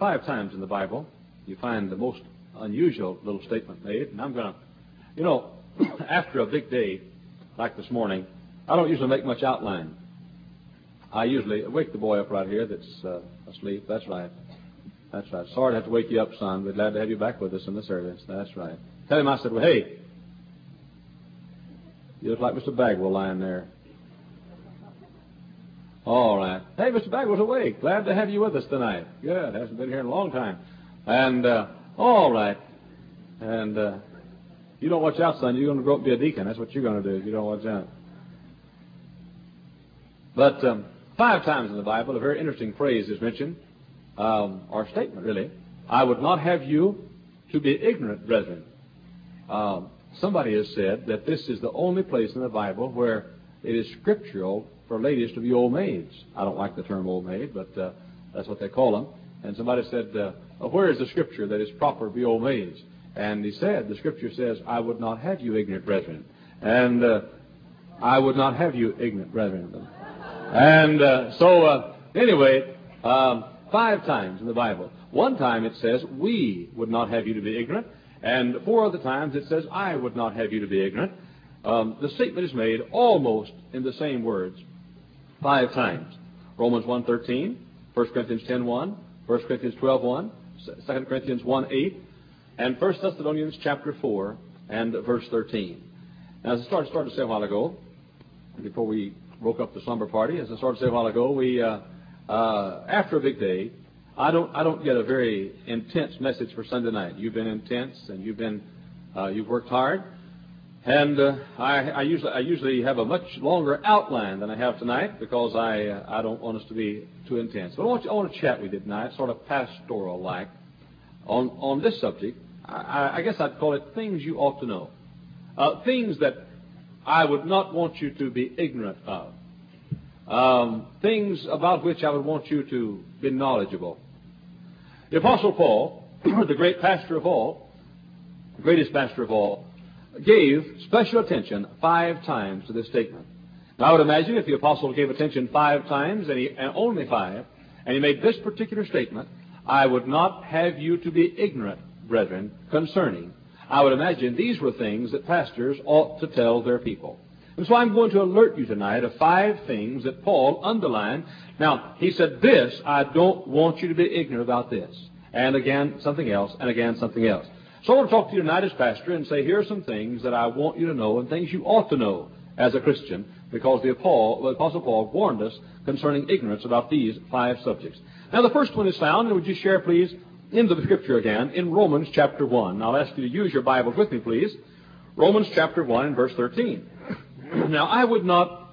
5 times in the Bible, you find the most unusual little statement made. And I'm going to, after a big day like this morning, I don't usually make much outline. I usually wake the boy up right here that's asleep. That's right. That's right. Sorry to have to wake you up, son. We're glad to have you back with us in the service. That's right. Tell him I said, well, hey, you look like Mr. Bagwell lying there. All right. Hey, Mr. Bagwell's awake. Glad to have you with us tonight. Good. Hasn't been here in a long time. And, all right. And you don't watch out, son. You're going to grow up and be a deacon. That's what you're going to do if you don't watch out. But 5 times in the Bible, a very interesting phrase is mentioned, or statement, really. I would not have you to be ignorant, brethren. Somebody has said that this is the only place in the Bible where it is scriptural for ladies to be old maids. I don't like the term old maid, but that's what they call them. And somebody said, where is the scripture that is proper to be old maids? And he said, the scripture says, I would not have you ignorant, brethren. And I would not have you ignorant, brethren. And anyway, 5 times in the Bible. 1 time it says, we would not have you to be ignorant. And 4 other times it says, I would not have you to be ignorant. The statement is made almost in the same words 5 times. Romans 1:13, 1 Corinthians 10:1, 1 Corinthians 12:1, 2 Corinthians 1:8, and 1 Thessalonians chapter 4 and verse 13. Now, as I started to say a while ago, before we broke up the slumber party, as I started to say a while ago, we after a big day, I don't get a very intense message for Sunday night. You've been intense and you've worked hard, and I usually have a much longer outline than I have tonight because I don't want us to be too intense. But I want to chat with you tonight, sort of pastoral like, on this subject. I guess I'd call it things you ought to know, things that I would not want you to be ignorant of, things about which I would want you to be knowledgeable. The Apostle Paul, the great pastor of all, the greatest pastor of all, gave special attention 5 times to this statement. Now, I would imagine if the Apostle gave attention 5 times, and only 5, and he made this particular statement, I would not have you to be ignorant, brethren, concerning. I would imagine these were things that pastors ought to tell their people. And so I'm going to alert you tonight of 5 things that Paul underlined. Now, he said this, I don't want you to be ignorant about this. And again, something else, and again, something else. So I want to talk to you tonight as pastor and say, here are some things that I want you to know and things you ought to know as a Christian, because the Apostle Paul warned us concerning ignorance about these 5 subjects. Now, the first one is found, and would you share, please, into the Scripture again, in Romans chapter 1. I'll ask you to use your Bibles with me, please. Romans chapter 1 and verse 13. Now, I would not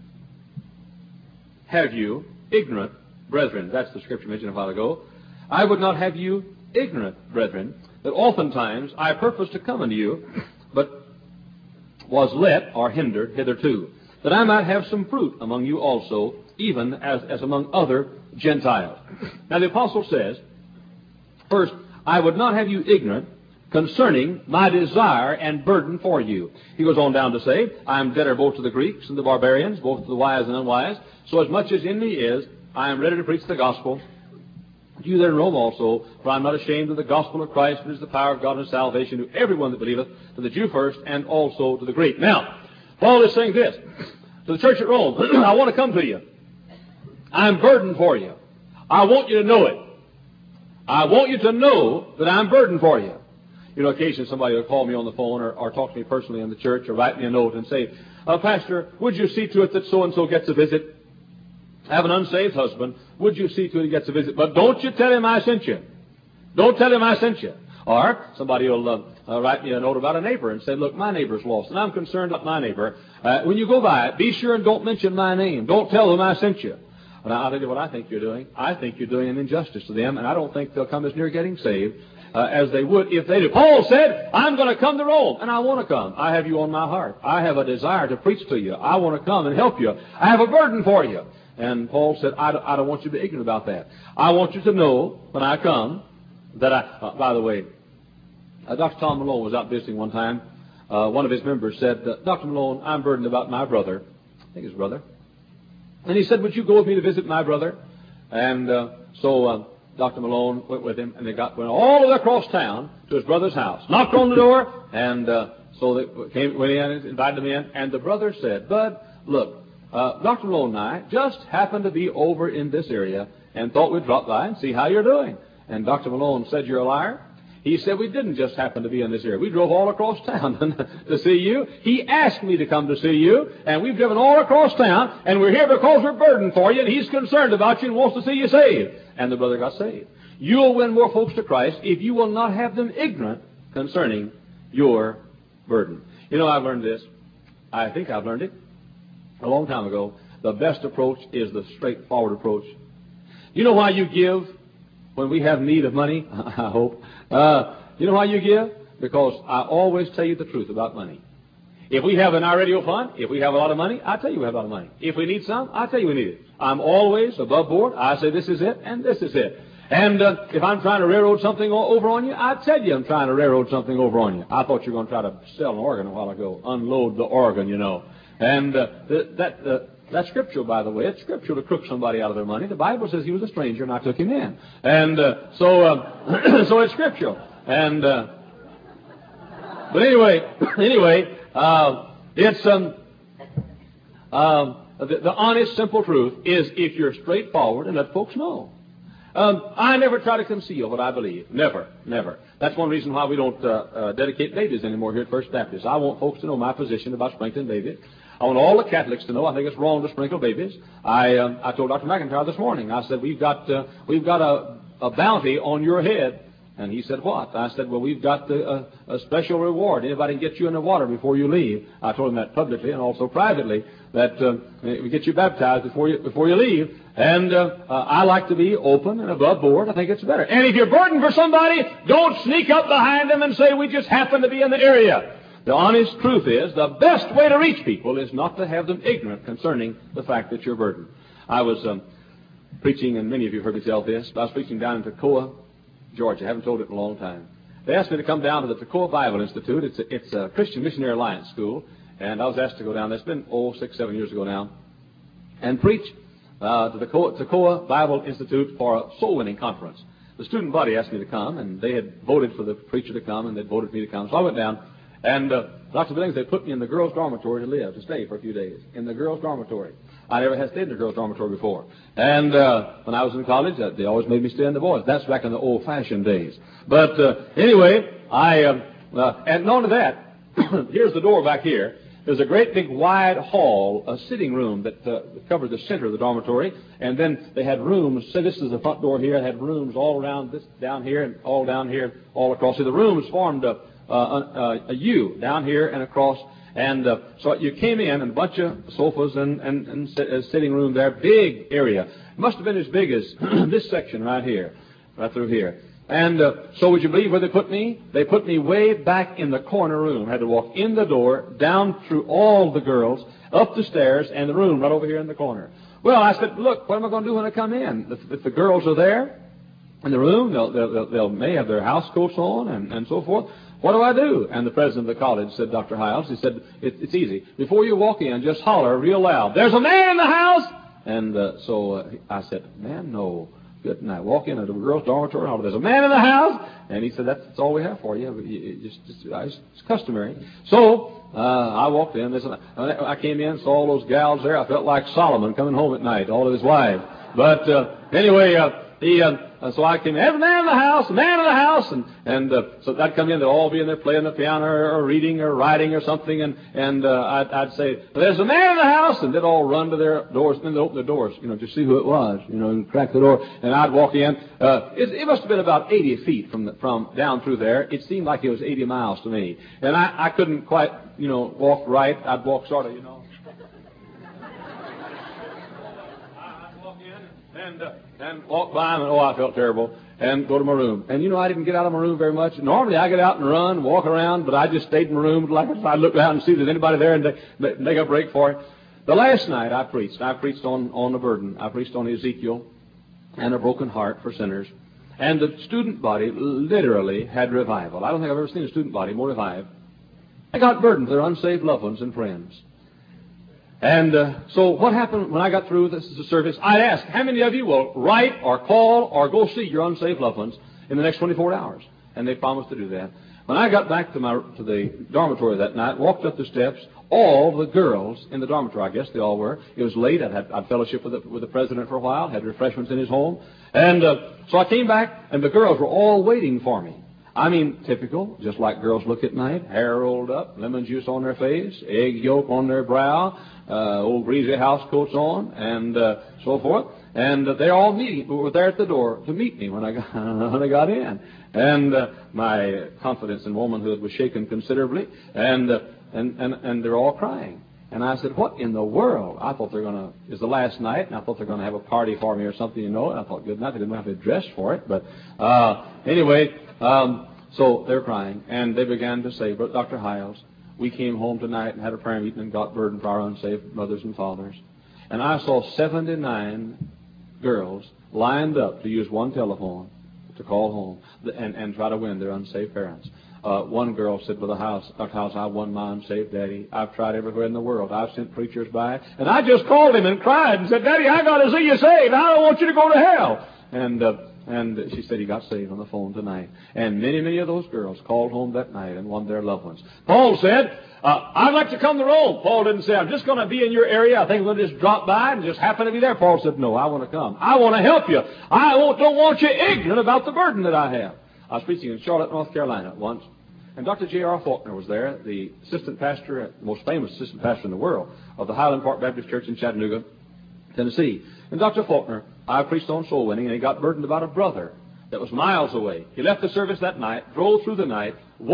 have you ignorant, brethren. That's the Scripture mentioned a while ago. I would not have you ignorant, brethren, that oftentimes I purposed to come unto you, but was let or hindered hitherto, that I might have some fruit among you also, even as among other Gentiles. Now, the Apostle says, first, I would not have you ignorant concerning my desire and burden for you. He goes on down to say, I am debtor both to the Greeks and the barbarians, both to the wise and unwise. So as much as in me is, I am ready to preach the gospel to you there in Rome also, for I am not ashamed of the gospel of Christ, which is the power of God and salvation to everyone that believeth, to the Jew first, and also to the Greek. Now, Paul is saying this to the church at Rome, I want to come to you. I'm burdened for you. I want you to know it. I want you to know that I'm burdened for you. You know, occasionally somebody will call me on the phone or talk to me personally in the church or write me a note and say, Pastor, would you see to it that so-and-so gets a visit? I have an unsaved husband. Would you see to it he gets a visit? But don't you tell him I sent you. Don't tell him I sent you. Or somebody will write me a note about a neighbor and say, look, my neighbor's lost, and I'm concerned about my neighbor. When you go by, be sure and don't mention my name. Don't tell them I sent you. And I'll tell you what I think you're doing. I think you're doing an injustice to them, and I don't think they'll come as near getting saved as they would if they did. Paul said, I'm going to come to Rome, and I want to come. I have you on my heart. I have a desire to preach to you. I want to come and help you. I have a burden for you. And Paul said, I don't want you to be ignorant about that. I want you to know when I come that by the way, Dr. Tom Malone was out visiting one time. One of his members said, Dr. Malone, I'm burdened about my brother. I think his brother. And he said, would you go with me to visit my brother? And so Dr. Malone went with him, and they went all the way across town to his brother's house, knocked on the door, and so they went in and invited him in. And the brother said, "Bud, look, Dr. Malone and I just happened to be over in this area and thought we'd drop by and see how you're doing." And Dr. Malone said, "You're a liar." He said, "We didn't just happen to be in this area. We drove all across town to see you. He asked me to come to see you, and we've driven all across town, and we're here because we're burdened for you, and he's concerned about you and wants to see you saved." And the brother got saved. You'll win more folks to Christ if you will not have them ignorant concerning your burden. You know, I've learned this. I think I've learned it a long time ago. The best approach is the straightforward approach. You know why you give when we have need of money? I hope. You know why you give? Because I always tell you the truth about money. If we have in our radio fund, if we have a lot of money, I tell you we have a lot of money. If we need some, I tell you we need it. I'm always above board. I say this is it and this is it. And if I'm trying to railroad something over on you, I tell you I'm trying to railroad something over on you. I thought you were going to try to sell an organ a while ago, unload the organ, you know. And that's scriptural, by the way. It's scriptural to crook somebody out of their money. The Bible says he was a stranger and I took him in. And so it's scriptural. And but anyway, it's the honest, simple truth is if you're straightforward and let folks know. I never try to conceal what I believe. Never, never. That's one reason why we don't dedicate babies anymore here at First Baptist. I want folks to know my position about sprinkling babies. I want all the Catholics to know I think it's wrong to sprinkle babies. I told Dr. McIntyre this morning. I said we've got a bounty on your head. And he said, "What?" I said, "Well, we've got a special reward. Anybody can get you in the water before you leave." I told him that publicly and also privately, that we get you baptized before you leave. And I like to be open and above board. I think it's better. And if you're burdened for somebody, don't sneak up behind them and say, "We just happen to be in the area." The honest truth is, the best way to reach people is not to have them ignorant concerning the fact that you're burdened. I was preaching, and many of you have heard me tell this, but I was preaching down in Toccoa, Georgia. I haven't told it in a long time. They asked me to come down to the Toccoa Bible Institute. It's a Christian Missionary Alliance school, and I was asked to go down there. It's been, 6, 7 years ago now, and preach to the Toccoa Bible Institute for a soul-winning conference. The student body asked me to come, and they had voted for the preacher to come, and they'd voted for me to come. So I went down, and Dr. Billings, they put me in the girls' dormitory to stay for a few days, in the girls' dormitory. I never had stayed in the girls' dormitory before. And when I was in college, they always made me stay in the boys. That's back in the old-fashioned days. But anyway, and not only that, here's the door back here. There's a great big wide hall, a sitting room that covered the center of the dormitory. And then they had rooms. So this is the front door here. It had rooms all around this, down here, and all down here, all across. So the rooms formed a U down here and across. And so you came in, and a bunch of sofas and sitting room there, big area. It must have been as big as this section right here, right through here. And so would you believe where they put me? They put me way back in the corner room. I had to walk in the door, down through all the girls, up the stairs, and the room right over here in the corner. Well, I said, "Look, what am I going to do when I come in? If the girls are there in the room, they'll may have their house coats on and so forth. What do I do?" And the president of the college said, Dr. Hiles, he said, it's easy. Before you walk in, just holler real loud, "There's a man in the house!" And so I said, "Man, no." Good. And I walk into the girls' dormitory and holler, "There's a man in the house!" And he said, "That's all we have for you. It's customary." So I walked in. I came in, saw all those gals there. I felt like Solomon coming home at night, all of his wives. But anyway, so I came in. "There's a man in the house, a man in the house," and so I'd come in. They'd all be in there playing the piano or reading or writing or something, and I'd say, "There's a man in the house," and they'd all run to their doors, and then they'd open the doors, to see who it was, and crack the door, and I'd walk in. It must have been about 80 feet from down through there. It seemed like it was 80 miles to me, and I couldn't quite, walk right. I'd walk sort of, I'd walk in and walk by them, and I felt terrible, and go to my room. And I didn't get out of my room very much. Normally I get out and run, walk around, but I just stayed in my room like if I looked out and see if there's anybody there and make a break for it. The last night I preached on the burden. I preached on Ezekiel and a broken heart for sinners. And the student body literally had revival. I don't think I've ever seen a student body more revived. They got burdened for their unsaved loved ones and friends. And so what happened when I got through this service, I asked, how many of you will write or call or go see your unsaved loved ones in the next 24 hours? And they promised to do that. When I got back to the dormitory that night, walked up the steps, all the girls in the dormitory, I guess they all were. It was late. I'd fellowship with the president for a while, had refreshments in his home. And so I came back, and the girls were all waiting for me. I mean, typical, just like girls look at night, hair rolled up, lemon juice on their face, egg yolk on their brow, old greasy house coats on, and so forth. And they all were there at the door to meet me when I got in. And my confidence in womanhood was shaken considerably, and they're all crying. And I said, what in the world? I thought it's the last night, and I thought they're going to have a party for me or something, And I thought, good night, they didn't have to dress for it. But anyway, so they're crying, and they began to say, but Dr. Hiles, we came home tonight and had a prayer meeting and got burdened for our unsaved mothers and fathers. And I saw 79 girls lined up to use one telephone to call home and try to win their unsaved parents. One girl said, Brother Hiles, Dr. Hiles, I won my unsaved daddy. I've tried everywhere in the world. I've sent preachers by, and I just called him and cried and said, Daddy, I got to see you saved. I don't want you to go to hell. And she said he got saved on the phone tonight. And many, many of those girls called home that night and won their loved ones. Paul said, I'd like to come to Rome. Paul didn't say, I'm just going to be in your area. I think we'll just drop by and just happen to be there. Paul said, no, I want to come. I want to help you. I don't want you ignorant about the burden that I have. I was preaching in Charlotte, North Carolina once, and Dr. J.R. Faulkner was there, the assistant pastor, the most famous assistant pastor in the world of the Highland Park Baptist Church in Chattanooga, Tennessee. And Dr. Faulkner, I preached on soul winning, and he got burdened about a brother that was miles away. He left the service that night, drove through the night,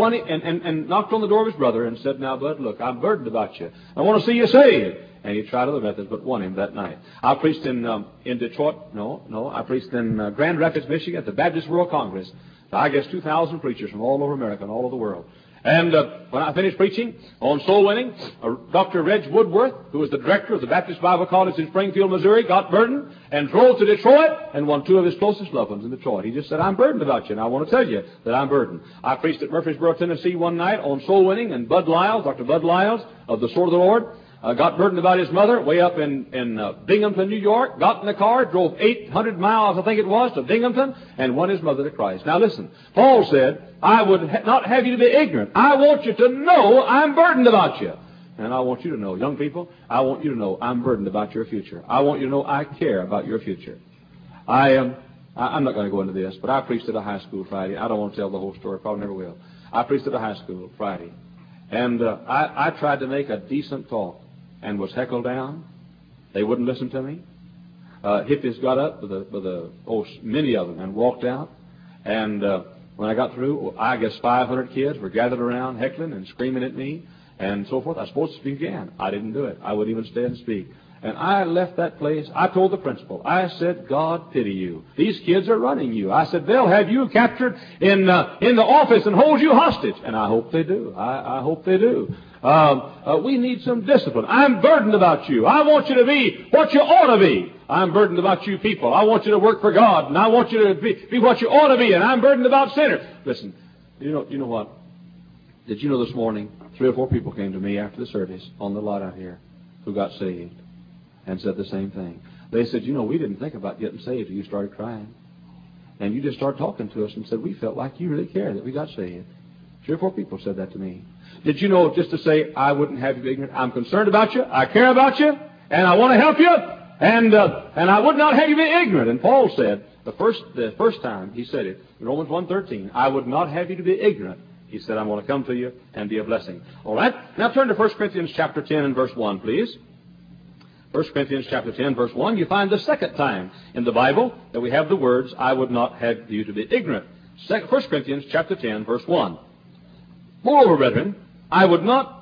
and knocked on the door of his brother and said, now, bud, look, I'm burdened about you. I want to see you saved. And he tried other methods, but won him that night. I preached in Detroit. I preached in Grand Rapids, Michigan, at the Baptist World Congress. I guess 2,000 preachers from all over America and all over the world. And when I finished preaching on soul winning, Dr. Reg Woodworth, who was the director of the Baptist Bible College in Springfield, Missouri, got burdened and drove to Detroit and won two of his closest loved ones in Detroit. He just said, I'm burdened about you, and I want to tell you that I'm burdened. I preached at Murfreesboro, Tennessee one night on soul winning, and Bud Lyles, Dr. Bud Lyles of the Sword of the Lord, got burdened about his mother way up in Binghamton, New York, got in the car, drove 800 miles, I think it was, to Binghamton, and won his mother to Christ. Now listen, Paul said, I would not have you to be ignorant. I want you to know I'm burdened about you. And I want you to know, young people, I want you to know I'm burdened about your future. I want you to know I care about your future. I'm not going to go into this, but I preached at a high school Friday. I don't want to tell the whole story, probably never will. I preached at a high school Friday, and I tried to make a decent talk and was heckled down. They wouldn't listen to me. Hippies got up many of them, and walked out. And when I got through, I guess 500 kids were gathered around heckling and screaming at me and so forth. I was supposed to speak again. I didn't do it. I wouldn't even stay and speak. And I left that place. I told the principal, I said, God pity you. These kids are running you. I said, they'll have you captured in the office and hold you hostage. And I hope they do. I hope they do. We need some discipline. I'm burdened about you. I want you to be what you ought to be. I'm burdened about you people. I want you to work for God, and I want you to be what you ought to be, and I'm burdened about sinners. Listen, you know what? Did you know this morning 3 or 4 people came to me after the service on the lot out here who got saved and said the same thing. They said, we didn't think about getting saved till you started crying. And you just started talking to us and said, we felt like you really cared that we got saved. 3 or 4 people said that to me. Did you know, just to say, I wouldn't have you be ignorant, I'm concerned about you, I care about you, and I want to help you, and I would not have you be ignorant. And Paul said, the first time he said it, in Romans 1:13, I would not have you to be ignorant. He said, I'm going to come to you and be a blessing. All right? Now turn to 1 Corinthians chapter 10 and verse 1, please. 1 Corinthians chapter 10, verse 1, you find the second time in the Bible that we have the words, I would not have you to be ignorant. 1 Corinthians chapter 10, verse 1. Moreover, brethren, I would not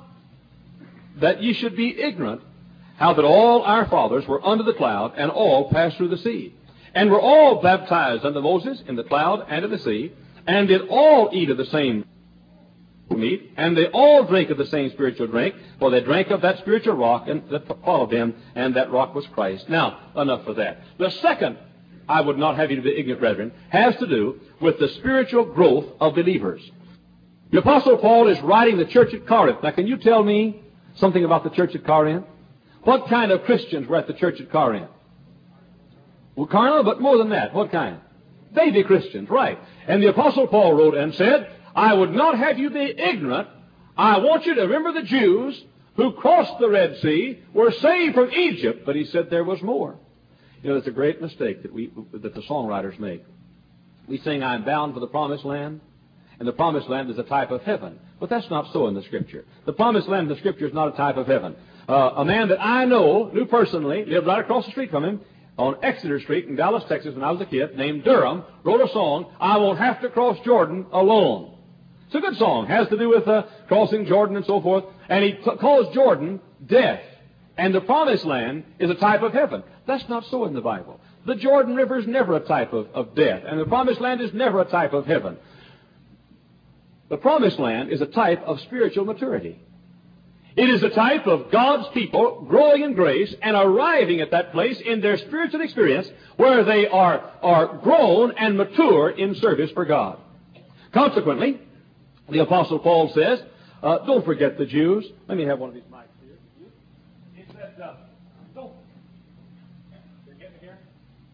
that ye should be ignorant how that all our fathers were under the cloud, and all passed through the sea, and were all baptized unto Moses in the cloud and in the sea, and did all eat of the same meat, and they all drank of the same spiritual drink, for they drank of that spiritual rock and that followed them, and that rock was Christ. Now, enough for that. The second, I would not have you to be ignorant, brethren, has to do with the spiritual growth of believers. The Apostle Paul is writing the church at Corinth. Now, can you tell me something about the church at Corinth? What kind of Christians were at the church at Corinth? Well, carnal, but more than that. What kind? Baby Christians, right. And the Apostle Paul wrote and said, I would not have you be ignorant. I want you to remember the Jews who crossed the Red Sea, were saved from Egypt, but he said there was more. You know, it's a great mistake that the songwriters make. We sing, I'm bound for the promised land, and the promised land is a type of heaven. But that's not so in the Scripture. The promised land in the Scripture is not a type of heaven. A man that I knew personally, lived right across the street from him, on Exeter Street in Dallas, Texas, when I was a kid, named Durham, wrote a song, I Won't Have to Cross Jordan Alone. It's a good song. Has to do with crossing Jordan and so forth. And he calls Jordan death. And the promised land is a type of heaven. That's not so in the Bible. The Jordan River is never a type of death. And the promised land is never a type of heaven. The promised land is a type of spiritual maturity. It is a type of God's people growing in grace and arriving at that place in their spiritual experience where they are grown and mature in service for God. Consequently, the Apostle Paul says, don't forget the Jews. Let me have one of these mics here. He said, don't. Can you get me here?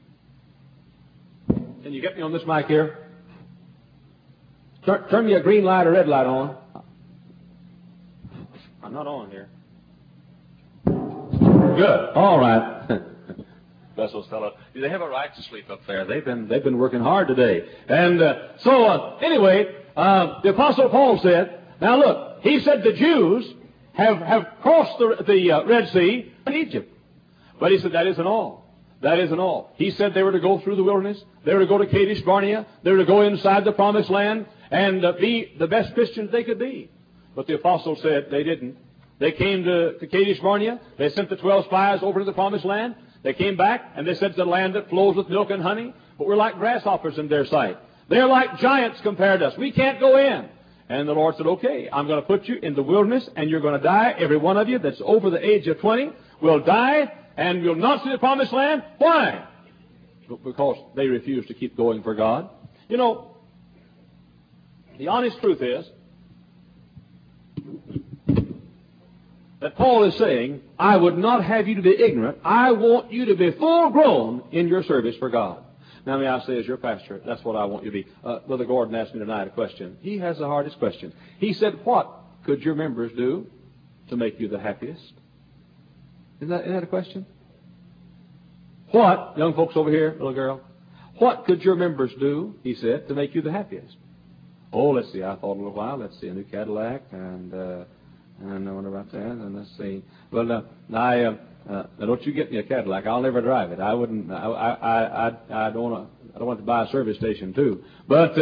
Can you get me on this mic here? Turn me a green light or red light on. I'm not on here. Good. All right. Bless those fellows. They have a right to sleep up there. They've been working hard today. And anyway, the Apostle Paul said, now look, he said the Jews have crossed the Red Sea in Egypt. But he said that isn't all. That isn't all. He said they were to go through the wilderness. They were to go to Kadesh Barnea. They were to go inside the promised land and be the best Christians they could be. But the apostle said they didn't. They came to Kadesh Barnea. They sent the 12 spies over to the promised land. They came back and they said, the land that flows with milk and honey. But we're like grasshoppers in their sight. They're like giants compared to us. We can't go in. And the Lord said, okay, I'm going to put you in the wilderness and you're going to die. Every one of you that's over the age of 20 will die and will not see the promised land. Why? Because they refuse to keep going for God. You know, the honest truth is that Paul is saying, I would not have you to be ignorant. I want you to be full grown in your service for God. Now, may I say, as your pastor, that's what I want you to be. Brother Gordon asked me tonight a question. He has the hardest question. He said, what could your members do to make you the happiest? Isn't that a question? What, young folks over here, little girl, what could your members do, he said, to make you the happiest? Oh, let's see, I thought a little while. Let's see, a new Cadillac, and I know what about that, and let's see. Well, now don't you get me a Cadillac. I'll never drive it. I wouldn't. I don't want to buy a service station too. But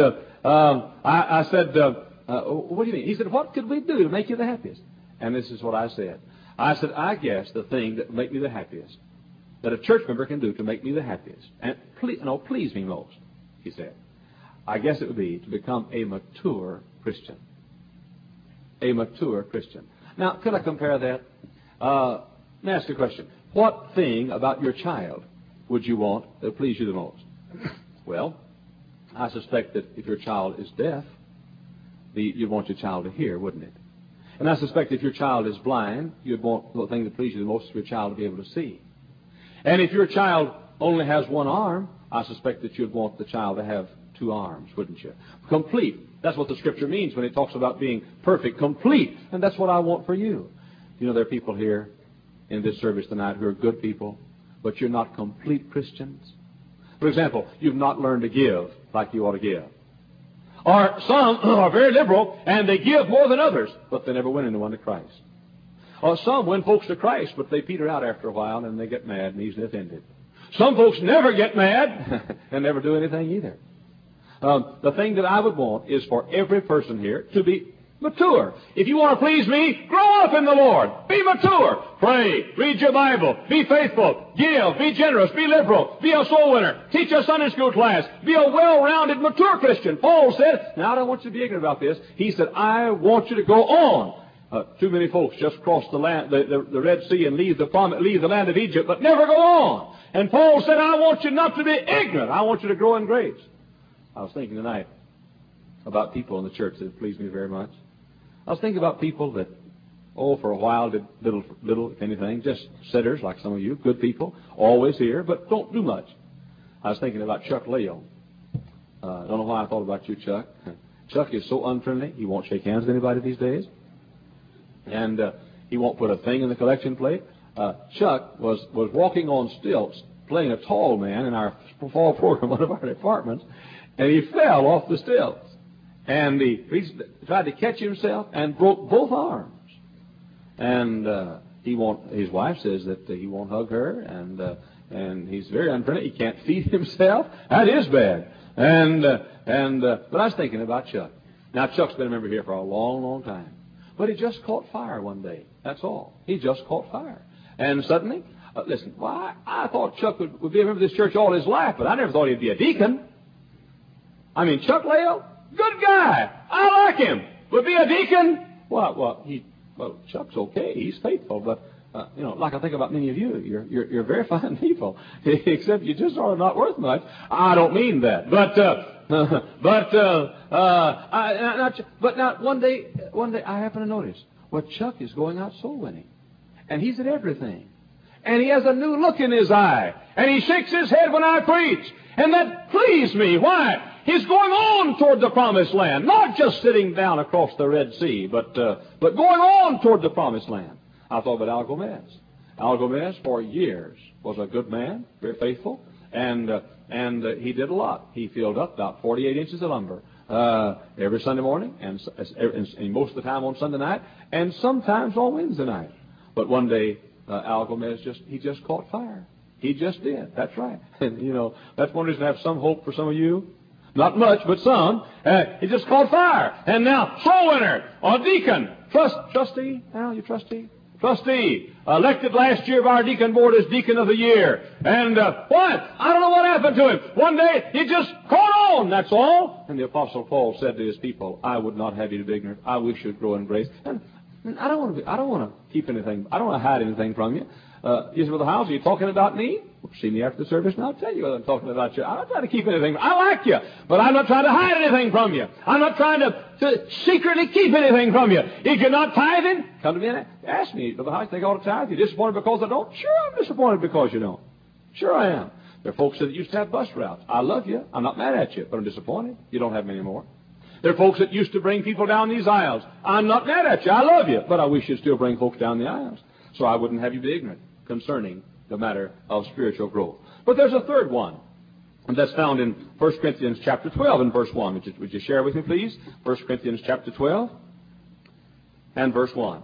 I said, what do you mean? He said, what could we do to make you the happiest? And this is what I said. I said, I guess the thing that would make me the happiest, that a church member can do to make me the happiest, and please me most, he said, I guess it would be to become a mature Christian. A mature Christian. Now, could I compare that? Let me ask you a question. What thing about your child would you want that please you the most? Well, I suspect that if your child is deaf, you'd want your child to hear, wouldn't it? And I suspect if your child is blind, you'd want the thing that pleases you the most for your child to be able to see. And if your child only has one arm, I suspect that you'd want the child to have two arms, wouldn't you? Complete. That's what the Scripture means when it talks about being perfect, complete. And that's what I want for you. You know, there are people here in this service tonight who are good people, but you're not complete Christians. For example, you've not learned to give like you ought to give. Or some are very liberal, and they give more than others, but they never win anyone to Christ. Or some win folks to Christ, but they peter out after a while, and they get mad and easily offended. Some folks never get mad and never do anything either. The thing that I would want is for every person here to be mature. If you want to please me, grow up in the Lord. Be mature. Pray. Read your Bible. Be faithful. Give. Be generous. Be liberal. Be a soul winner. Teach a Sunday school class. Be a well-rounded, mature Christian. Paul said, now I don't want you to be ignorant about this. He said, I want you to go on. Too many folks just cross the land, the Red Sea and leave the land of Egypt, but never go on. And Paul said, I want you not to be ignorant. I want you to grow in grace. I was thinking tonight about people in the church that please me very much. I was thinking about people that Oh, for a while did little, if anything, just sitters like some of you, good people, always here, but don't do much. I was thinking about Chuck Leo. Don't know why I thought about you, Chuck. Chuck is so unfriendly, he won't shake hands with anybody these days. And he won't put a thing in the collection plate. Chuck was walking on stilts, playing a tall man in our fall program, one of our departments, and he fell off the stilts. And he tried to catch himself and broke both arms. And his wife says that he won't hug her, and he's very unfriendly. He can't feed himself. That is bad. But I was thinking about Chuck. Now, Chuck's been a member here for a long, long time. But he just caught fire one day. That's all. He just caught fire. And suddenly, listen, well, I thought Chuck would be a member of this church all his life, but I never thought he'd be a deacon. I mean, Chuck Leo, good guy. I like him. Would be a deacon? Well, Chuck's okay. He's faithful, but like I think about many of you, you're very fine people, except you just are not worth much. I don't mean that, but now one day I happen to notice, well, Chuck is going out soul winning, and he's at everything, and he has a new look in his eye, and he shakes his head when I preach, and that pleased me. Why? He's going on toward the promised land, not just sitting down across the Red Sea, but going on toward the promised land. I thought about Al Gomez. Al Gomez, for years, was a good man, very faithful, and he did a lot. He filled up about 48 inches of lumber every Sunday morning, and most of the time on Sunday night, and sometimes on Wednesday night. But one day, Al Gomez just caught fire. He just did. That's right. And that's one reason I have some hope for some of you. Not much, but some. He just caught fire, and now soul winner or deacon, trustee. Al, you trustee? Trustee, elected last year by our deacon board as deacon of the year. And what? I don't know what happened to him. One day, he just caught on, that's all. And the Apostle Paul said to his people, I would not have you to be ignorant. I wish you'd grow in grace. And I don't want to keep anything. I don't want to hide anything from you. You say, well, how's are you talking about me? Well, see me after the service and I'll tell you whether I'm talking about you. I'm not trying to keep anything. I like you, but I'm not trying to hide anything from you. I'm not trying to secretly keep anything from you. If you're not tithing, come to me and ask me, Brother Hodge, think I ought to tithe? You're disappointed because I don't? Sure, I'm disappointed because you don't. Sure I am. There are folks that used to have bus routes. I love you. I'm not mad at you, but I'm disappointed. You don't have them anymore. There are folks that used to bring people down these aisles. I'm not mad at you. I love you, but I wish you'd still bring folks down the aisles. So I wouldn't have you be ignorant concerning the matter of spiritual growth. But there's a third one, and that's found in 1 Corinthians chapter 12 and verse 1. Would you share with me, please? 1 Corinthians chapter 12 and verse 1.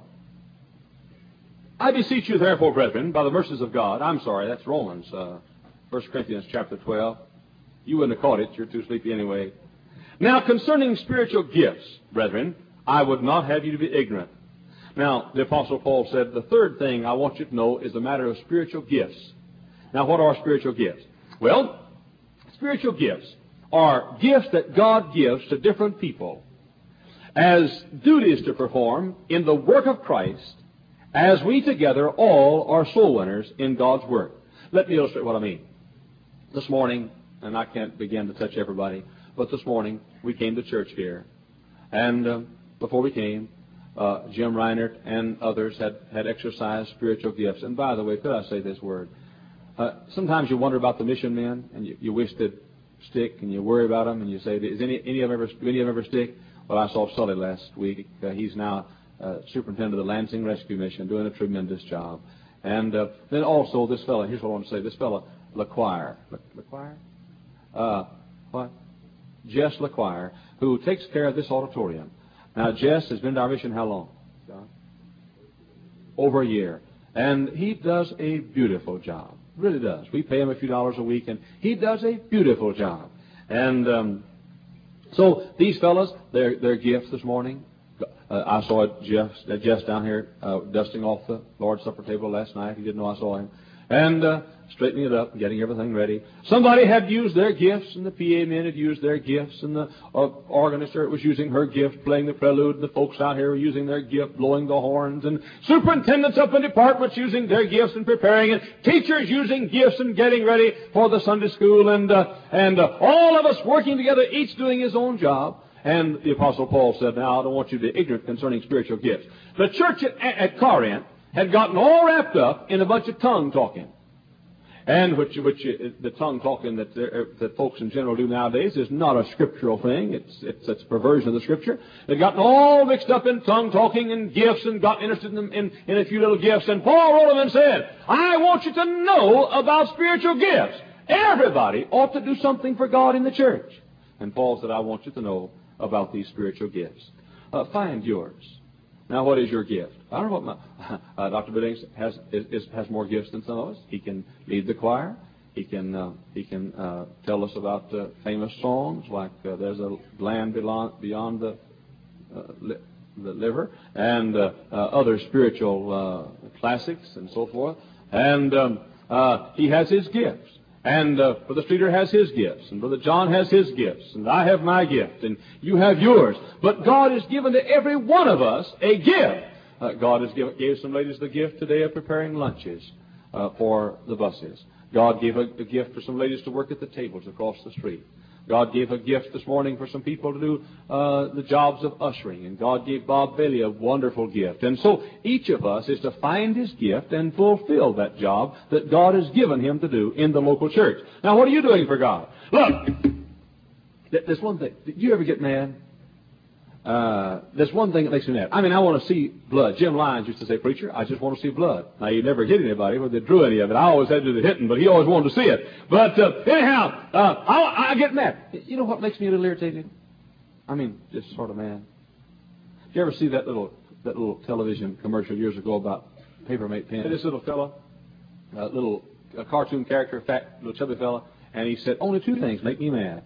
I beseech you, therefore, brethren, by the mercies of God. I'm sorry, that's Romans, 1 Corinthians chapter 12. You wouldn't have caught it. You're too sleepy anyway. Now, concerning spiritual gifts, brethren, I would not have you to be ignorant. Now, the Apostle Paul said, the third thing I want you to know is the matter of spiritual gifts. Now, what are spiritual gifts? Well, spiritual gifts are gifts that God gives to different people as duties to perform in the work of Christ, as we together all are soul winners in God's work. Let me illustrate what I mean. This morning, and I can't begin to touch everybody, but this morning we came to church here, and before we came, Jim Reinert and others had exercised spiritual gifts. And by the way, could I say this word? Sometimes you wonder about the mission men, and you wish they'd stick, and you worry about them, and you say, do any of them ever stick? Well, I saw Sully last week. He's now superintendent of the Lansing Rescue Mission, doing a tremendous job. And then also this fellow, here's what I want to say, this fellow, LaQuire. LaQuire? What? Jess LaQuire, who takes care of this auditorium. Now, Jess has been to our mission how long? John? Over a year. And he does a beautiful job. Really does. We pay him a few dollars a week, and he does a beautiful job. And so these fellows, their gifts this morning, I saw Jess down here dusting off the Lord's Supper table last night. He didn't know I saw him. And straightening it up, getting everything ready. Somebody had used their gifts, and the PA men had used their gifts, and the organist was using her gift, playing the prelude, and the folks out here were using their gift, blowing the horns, and superintendents up in departments using their gifts and preparing it, teachers using gifts and getting ready for the Sunday school, and all of us working together, each doing his own job. And the Apostle Paul said, now, I don't want you to be ignorant concerning spiritual gifts. The church at Corinth had gotten all wrapped up in a bunch of tongue talking. And which the tongue talking that folks in general do nowadays is not a scriptural thing. It's a perversion of the Scripture. They've gotten all mixed up in tongue talking and gifts and got interested in a few little gifts. And Paul wrote them and said, I want you to know about spiritual gifts. Everybody ought to do something for God in the church. And Paul said, I want you to know about these spiritual gifts. Find yours. Now, what is your gift? I don't know what Dr. Billings has more gifts than some of us. He can lead the choir. He can tell us about famous songs like "There's a Land Beyond the Liver" and other spiritual classics and so forth. And he has his gifts. And Brother Streeter has his gifts, and Brother John has his gifts, and I have my gift, and you have yours. But God has given to every one of us a gift. God has gave some ladies the gift today of preparing lunches for the buses. God gave a gift for some ladies to work at the tables across the street. God gave a gift this morning for some people to do the jobs of ushering. And God gave Bob Bailey a wonderful gift. And so each of us is to find his gift and fulfill that job that God has given him to do in the local church. Now, what are you doing for God? Look, there's one thing. Did you ever get mad? There's one thing that makes me mad. I mean, I want to see blood. Jim Lyons used to say, preacher, I just want to see blood. Now, he never hit anybody or they drew any of it. I always had to do the hitting, but he always wanted to see it. But anyhow, I get mad. You know what makes me a little irritated? I mean, just sort of mad. Did you ever see that little television commercial years ago about Papermate pen? This little fella, a cartoon character, fat little chubby fella, and he said, only two things make me mad.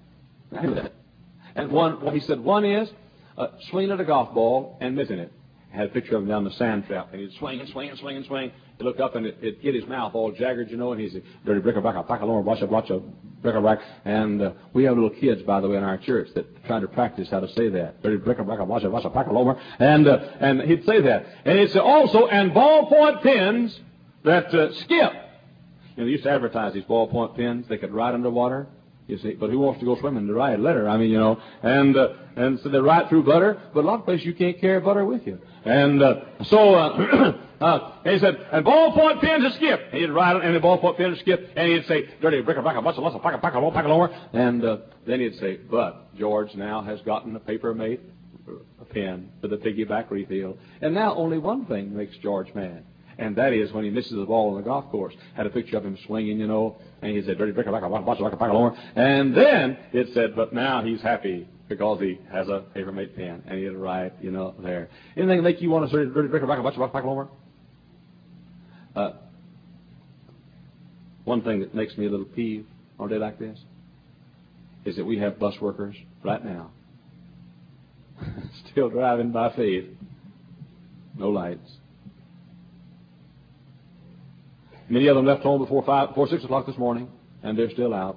And he said, one is swinging at a golf ball and missing it. I had a picture of him down the sand trap, and he'd swing and swing and swing and swing. He'd look up, and it'd get his mouth all jaggered, you know, and he's a dirty brick-a-brack, a pack-a-lomer, blatcha, brick-a-brack. And we have little kids, by the way, in our church that trying to practice how to say that. Dirty brick-a-brack, blatcha, pack-a-lomer. And he'd say that. And he'd say also, and ballpoint pens that skip. You know, they used to advertise these ballpoint pens. They could ride underwater. You see, but who wants to go swimming to ride letter? I mean, you know, and so they ride through butter, but a lot of places you can't carry butter with you. And so he said, and ballpoint pens to skip. And he'd ride and the ballpoint pens to skip, and he'd say, dirty brick-a-brack, a bunch of lots of pack-a-lomer. And then he'd say, but George now has gotten a Papermate pen for the piggyback refill. And now only one thing makes George mad. And that is when he misses the ball on the golf course. Had a picture of him swinging, you know, and he said, dirty brick-a-brack, a bunch of pack-a-lomer. And then it said, but now he's happy because he has a Papermate pen, and he'll write, you know, there. Anything make you want to say, dirty brick-a-brack, a bunch of pack-a-lomer? One thing that makes me a little peeved on a day like this is that we have bus workers right now still driving by faith, no lights. Many of them left home before 6 o'clock this morning, and they're still out.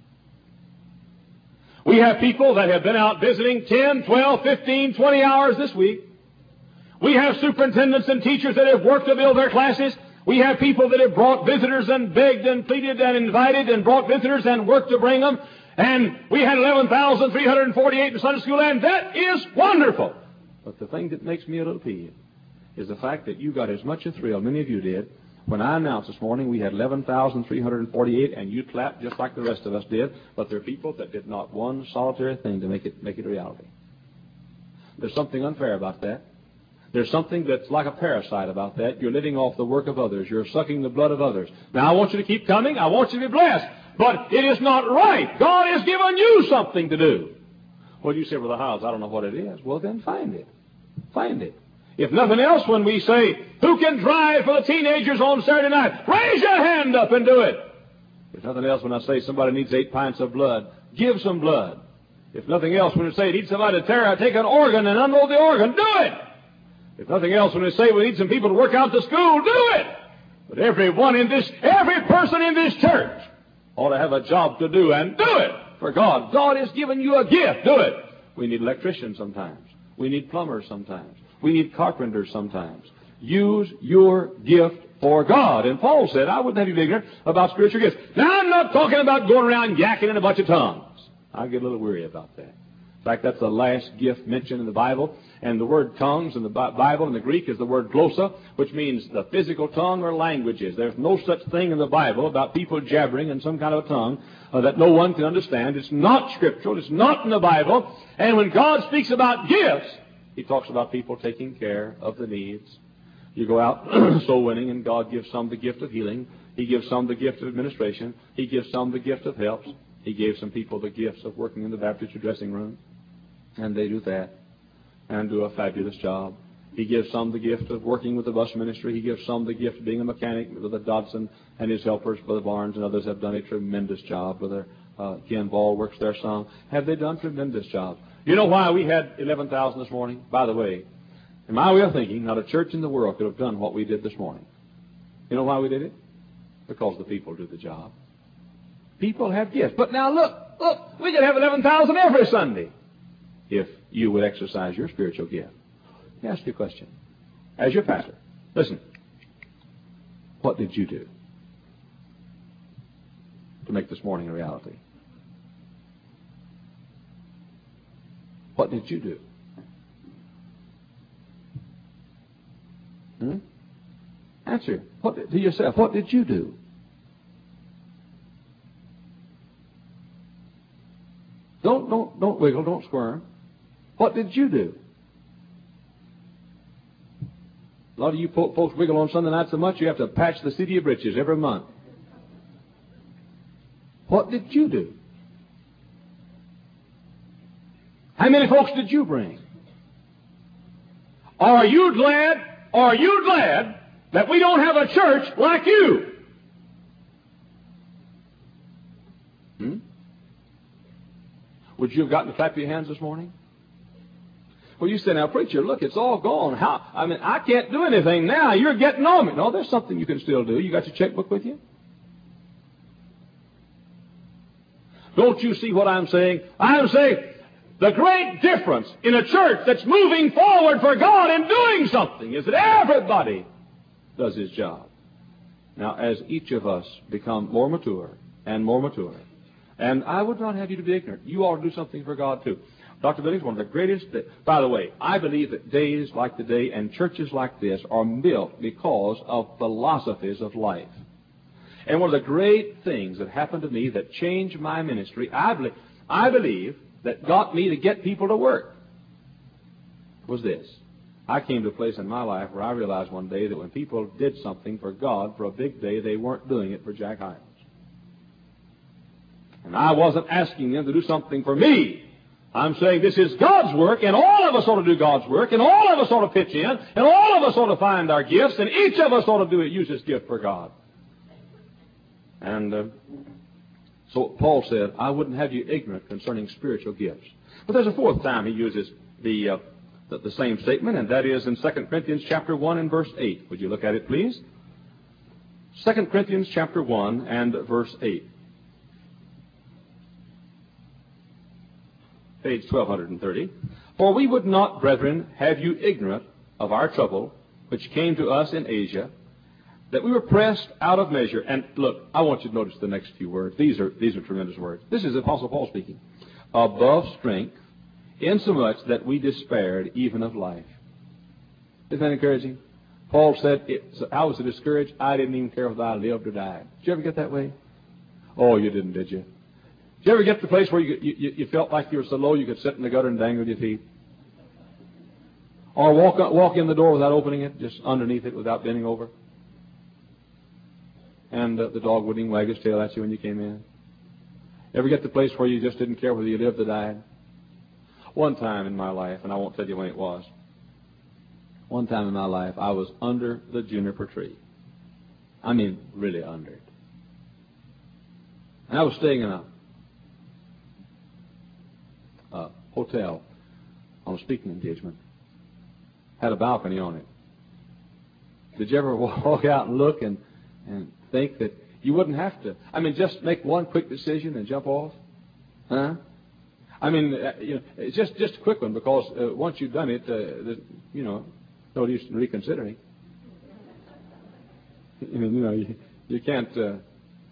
We have people that have been out visiting 10, 12, 15, 20 hours this week. We have superintendents and teachers that have worked to build their classes. We have people that have brought visitors and begged and pleaded and invited and brought visitors and worked to bring them. And we had 11,348 in Sunday school, and that is wonderful. But the thing that makes me a little peeved is the fact that you got as much a thrill, many of you did, when I announced this morning we had 11,348, and you clapped just like the rest of us did, but there are people that did not one solitary thing to make it a reality. There's something unfair about that. There's something that's like a parasite about that. You're living off the work of others. You're sucking the blood of others. Now, I want you to keep coming. I want you to be blessed. But it is not right. God has given you something to do. Well, you say, Brother Howells, I don't know what it is. Well, then find it. Find it. If nothing else, when we say, who can drive for the teenagers on Saturday night? Raise your hand up and do it. If nothing else, when I say somebody needs 8 pints of blood, give some blood. If nothing else, when we say need somebody to take an organ and unload the organ, do it. If nothing else, when we say we need some people to work out the school, do it. But every person in this church ought to have a job to do, and do it for God. God has given you a gift. Do it. We need electricians sometimes. We need plumbers sometimes. We need carpenters sometimes. Use your gift for God. And Paul said, I wouldn't have you be ignorant about spiritual gifts. Now, I'm not talking about going around yakking in a bunch of tongues. I get a little weary about that. fact, that's the last gift mentioned in the Bible. And the word tongues in the Bible in the Greek is the word glossa, which means the physical tongue or languages. There's no such thing in the Bible about people jabbering in some kind of a tongue that no one can understand. It's not scriptural. It's not in the Bible. And when God speaks about gifts, He talks about people taking care of the needs. You go out soul winning, and God gives some the gift of healing. He gives some the gift of administration. He gives some the gift of helps. He gave some people the gifts of working in the baptistry dressing room. And they do that and do a fabulous job. He gives some the gift of working with the bus ministry. He gives some the gift of being a mechanic with the Dodson and his helpers, Brother Barnes, and others have done a tremendous job. Brother Ken Ball works there some. Have they done tremendous jobs? You know why we had 11,000 this morning? By the way, in my way of thinking, not a church in the world could have done what we did this morning. You know why we did it? Because the people do the job. People have gifts. But now look, we could have 11,000 every Sunday if you would exercise your spiritual gift. Let me ask you a question. As your pastor, listen, what did you do to make this morning a reality? What did you do? Answer. To yourself, what did you do? Don't wiggle, don't squirm. What did you do? A lot of you folks wiggle on Sunday night so much you have to patch the city of britches every month. What did you do? How many folks did you bring? Are you glad that we don't have a church like you? Would you have gotten to clap your hands this morning? Well, you say, now, preacher, look, it's all gone. I can't do anything now. You're getting on me. No, there's something you can still do. You got your checkbook with you? Don't you see what I'm saying? I'm saying the great difference in a church that's moving forward for God and doing something is that everybody does his job. Now, as each of us become more mature, and I would not have you to be ignorant. You ought to do something for God, too. Dr. Billings, one of the greatest... By the way, I believe that days like today and churches like this are built because of philosophies of life. And one of the great things that happened to me that changed my ministry, I believe that got me to get people to work, was this. I came to a place in my life where I realized one day that when people did something for God for a big day, they weren't doing it for Jack Hyles. And I wasn't asking them to do something for me. I'm saying this is God's work, and all of us ought to do God's work, and all of us ought to pitch in, and all of us ought to find our gifts, and each of us ought to use his gift for God. And so Paul said, I wouldn't have you ignorant concerning spiritual gifts. But there's a fourth time he uses the same statement, and that is in 2 Corinthians chapter 1 and verse 8. Would you look at it, please? 2 Corinthians chapter 1 and verse 8. Page 1230. For we would not, brethren, have you ignorant of our trouble, which came to us in Asia, that we were pressed out of measure. And look, I want you to notice the next few words. These are tremendous words. This is Apostle Paul speaking. Above strength, insomuch that we despaired even of life. Isn't that encouraging? Paul said, I was so discouraged, I didn't even care whether I lived or died. Did you ever get that way? Oh, you didn't, did you? Did you ever get to the place where you felt like you were so low you could sit in the gutter and dangle your feet? Or walk in the door without opening it, just underneath it without bending over? And the dog wouldn't even wag his tail at you when you came in? Ever get to the place where you just didn't care whether you lived or died? One time in my life, and I won't tell you when it was, one time in my life I was under the juniper tree. I mean, really under it. And I was staying in a hotel on a speaking engagement. Had a balcony on it. Did you ever walk out and look and think that you wouldn't have to? I mean, just make one quick decision and jump off? Huh? I mean, it's just a quick one, because once you've done it, no use in reconsidering. You can't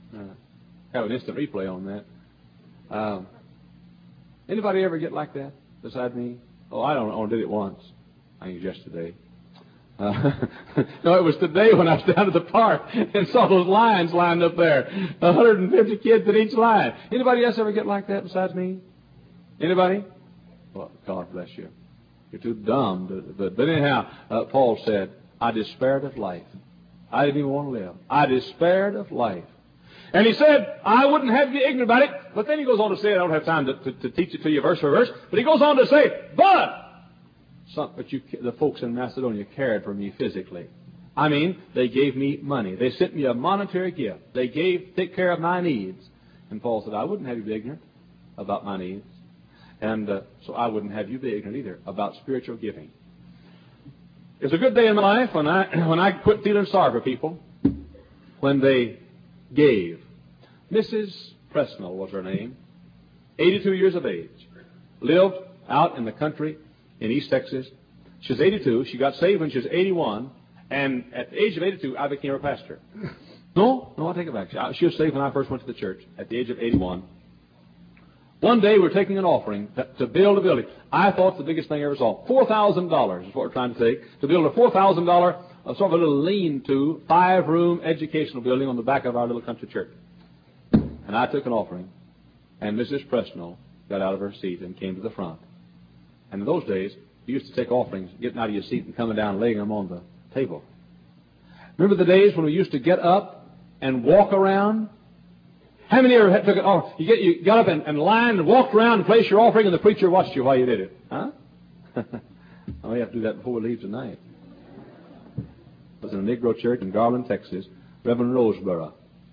have an instant replay on that. Anybody ever get like that? beside me? Oh, I don't know. I did it once. I think it was yesterday. No, it was today when I was down at the park and saw those lines lined up there. 150 kids in each line. Anybody else ever get like that besides me? Anybody? Well, God bless you. You're too dumb. But anyhow, Paul said, I despaired of life. I didn't even want to live. I despaired of life. And he said, I wouldn't have you ignorant about it. But then he goes on to say, I don't have time to teach it to you verse for verse, but he goes on to say, but the folks in Macedonia cared for me physically. I mean, they gave me money. They sent me a monetary gift. They take care of my needs. And Paul said, I wouldn't have you be ignorant about my needs. And so I wouldn't have you be ignorant either about spiritual giving. It's a good day in my life when I quit feeling sorry for people when they gave. Mrs. Presnell was her name, 82 years of age, lived out in the country in East Texas. She was 82. She got saved when she was 81, and at the age of 82, I became her pastor. No, I'll take it back. She was saved when I first went to the church at the age of 81. One day, we're taking an offering to build a building. I thought it's the biggest thing I ever saw. $4,000 is what we're trying to take to build a $4,000 sort of a little lean-to, 5-room educational building on the back of our little country church. And I took an offering, and Mrs. Presnell got out of her seat and came to the front. And in those days, you used to take offerings, getting out of your seat and coming down and laying them on the table. Remember the days when we used to get up and walk around? How many ever took an offering? You got up and lined and walked around and placed your offering, and the preacher watched you while you did it. Huh? Oh, we have to do that before we leave tonight. I was in a Negro church in Garland, Texas, Reverend Roseborough.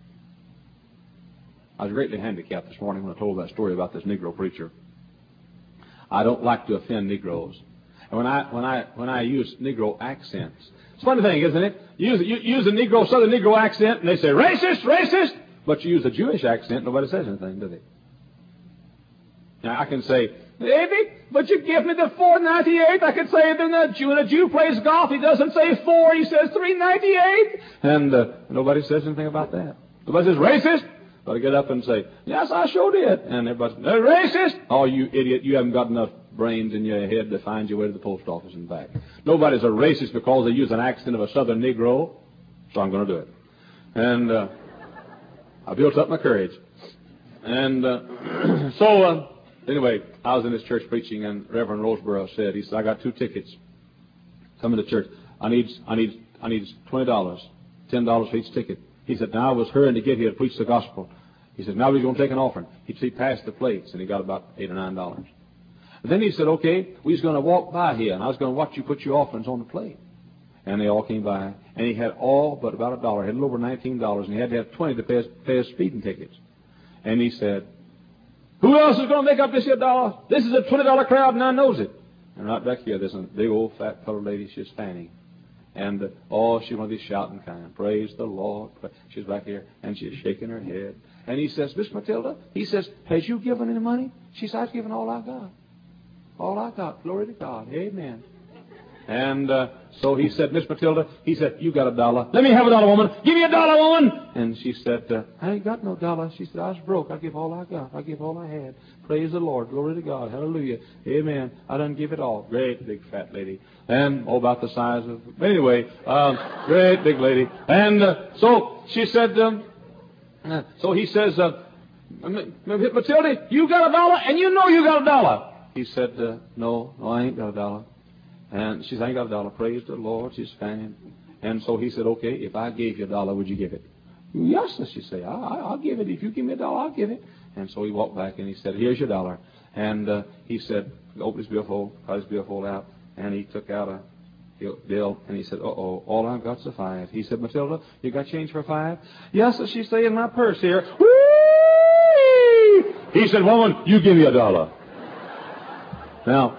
I was greatly handicapped this morning when I told that story about this Negro preacher. I don't like to offend Negroes. And when I use Negro accents, it's a funny thing, isn't it? You use a Negro, Southern Negro accent, and they say, racist, racist! But you use a Jewish accent, nobody says anything, do they? Now, I can say, baby, but you give me the $4.98. I could say when a Jew plays golf, he doesn't say 4, he says $3.98. And nobody says anything about that. Nobody says, racist! But I get up and say, yes, I sure did. And everybody says, racist! Oh, you idiot, you haven't got enough brains in your head to find your way to the post office and back. Nobody's a racist because they use an accent of a Southern Negro, so I'm going to do it. And I built up my courage. And anyway, I was in this church preaching, and Reverend Roseborough said, he said, I got 2 tickets coming to church. I need $20, $10 for each ticket. He said, now I was hurrying to get here to preach the gospel. He said, now he's going to take an offering. He passed the plates, and he got about $8 or $9. And then he said, okay, we was going to walk by here, and I was going to watch you put your offerings on the plate. And they all came by, and he had all but about $1. He had a little over $19, and he had to have 20 to pay his speeding tickets. And he said, who else is going to make up this here dollar? This is a $20 crowd, and I knows it. And right back here, there's a big old fat colored lady. She's fanning. And, she's one of these shouting kind. Praise the Lord. She's back here, and she's shaking her head. And he says, Miss Matilda, he says, has you given any money? She says, I've given all I got. All I got. Glory to God. Amen. And so he said, Miss Matilda, he said, you got $1. Let me have $1, woman. Give me $1, woman. And she said, I ain't got no $1. She said, I was broke. I give all I got. I give all I had. Praise the Lord. Glory to God. Hallelujah. Amen. I done give it all. Great big fat lady. And about the size of, anyway, great big lady. And so she said, so he says, Matilda, you got $1, and you know you got $1. He said, no, I ain't got $1. And she said, I ain't got $1. Praise the Lord. She's fanning. And so he said, okay, if I gave you $1, would you give it? Yes, she said, I'll give it. If you give me $1, I'll give it. And so he walked back and he said, here's your $1. And he said, opened his billfold, got his billfold out, and he took out a bill, and he said, uh-oh, all I've got's a 5. He said, Matilda, you got change for 5? Yes, she said, in my purse here. Whee! He said, woman, you give me $1. Now,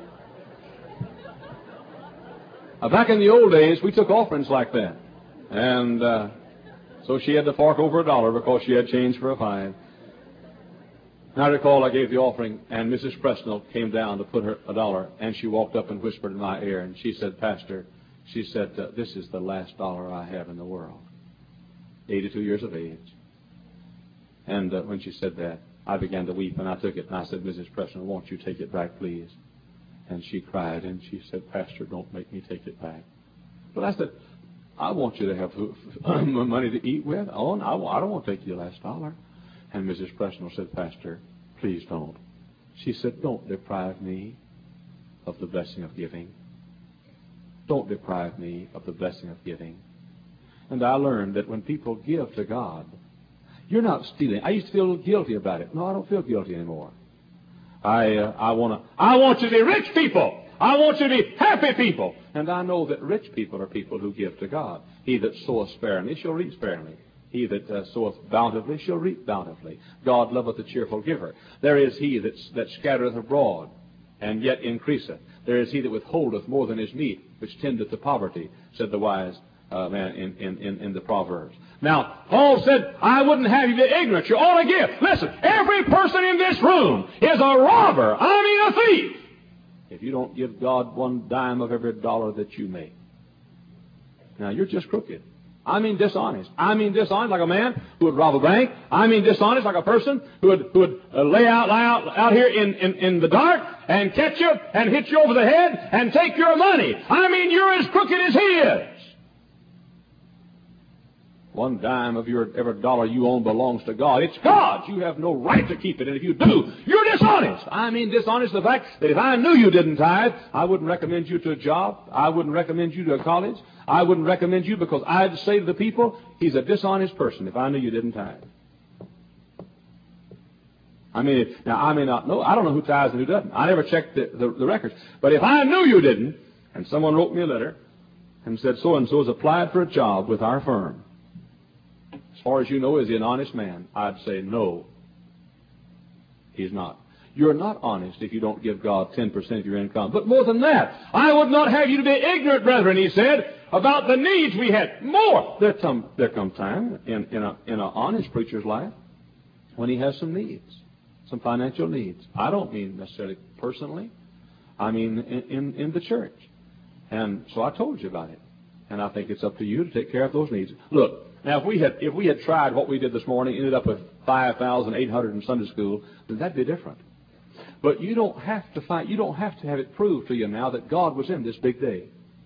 back in the old days, we took offerings like that. And so she had to fork over $1 because she had change for a 5. And I recall I gave the offering, and Mrs. Presnell came down to put her $1, and she walked up and whispered in my ear, and she said, Pastor, she said, this is the last $1 I have in the world. 82 years of age. And when she said that, I began to weep, and I took it, and I said, Mrs. Preston, won't you take it back, please? And she cried, and she said, Pastor, don't make me take it back. But I said, I want you to have money to eat with. Oh, no, I don't want to take your last dollar. And Mrs. Preston said, Pastor, please don't. She said, don't deprive me of the blessing of giving. Don't deprive me of the blessing of giving. And I learned that when people give to God, you're not stealing. I used to feel a little guilty about it. No, I don't feel guilty anymore. I want you to be rich people. I want you to be happy people. And I know that rich people are people who give to God. He that soweth sparingly shall reap sparingly. He that soweth bountifully shall reap bountifully. God loveth a cheerful giver. There is he that scattereth abroad, and yet increaseth. There is he that withholdeth more than is meet, which tendeth to poverty, said the wise man in the Proverbs. Now, Paul said, I wouldn't have you be ignorant. You ought to give. Listen, every person in this room is a robber. I mean a thief. If you don't give God one dime of every dollar that you make. Now, you're just crooked. I mean dishonest. I mean dishonest like a man who would rob a bank. I mean dishonest like a person who would lie out here in the dark and catch you and hit you over the head and take your money. I mean, you're as crooked as he is. One dime of every dollar you own belongs to God. It's God's. You have no right to keep it. And if you do, you're dishonest. I mean dishonest the fact that if I knew you didn't tithe, I wouldn't recommend you to a job. I wouldn't recommend you to a college. I wouldn't recommend you because I'd say to the people, he's a dishonest person if I knew you didn't tithe. I mean, now I may not know. I don't know who tithes and who doesn't. I never checked the records. But if I knew you didn't, and someone wrote me a letter and said so-and-so has applied for a job with our firm, as far as you know, is he an honest man? I'd say no, he's not. You're not honest if you don't give God 10% of your income. But more than that, I would not have you to be ignorant, brethren, he said, about the needs we had. More. There comes time in an honest preacher's life when he has some needs, some financial needs. I don't mean necessarily personally. I mean in the church. And so I told you about it. And I think it's up to you to take care of those needs. Look. Now, if we had tried what we did this morning, ended up with 5,800 in Sunday school, then that'd be different. But you don't have to fight. You don't have to have it proved to you now that God was in this big day.